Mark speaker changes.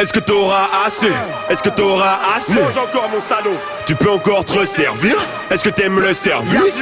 Speaker 1: Est-ce que t'auras assez? Est-ce que t'auras assez?
Speaker 2: Mange encore mon salaud.
Speaker 1: Tu peux encore te resservir? Est-ce que t'aimes le service?